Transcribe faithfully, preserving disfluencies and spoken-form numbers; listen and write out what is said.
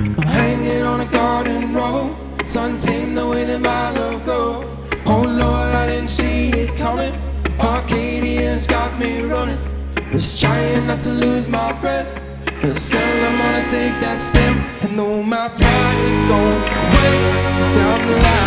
I'm hanging on a garden road, so untamed the way that my love goes. Oh Lord, I didn't see it coming. Arcadia's got me running, just trying not to lose my breath. And still I'm gonna take that step, and though my pride is going way down the line,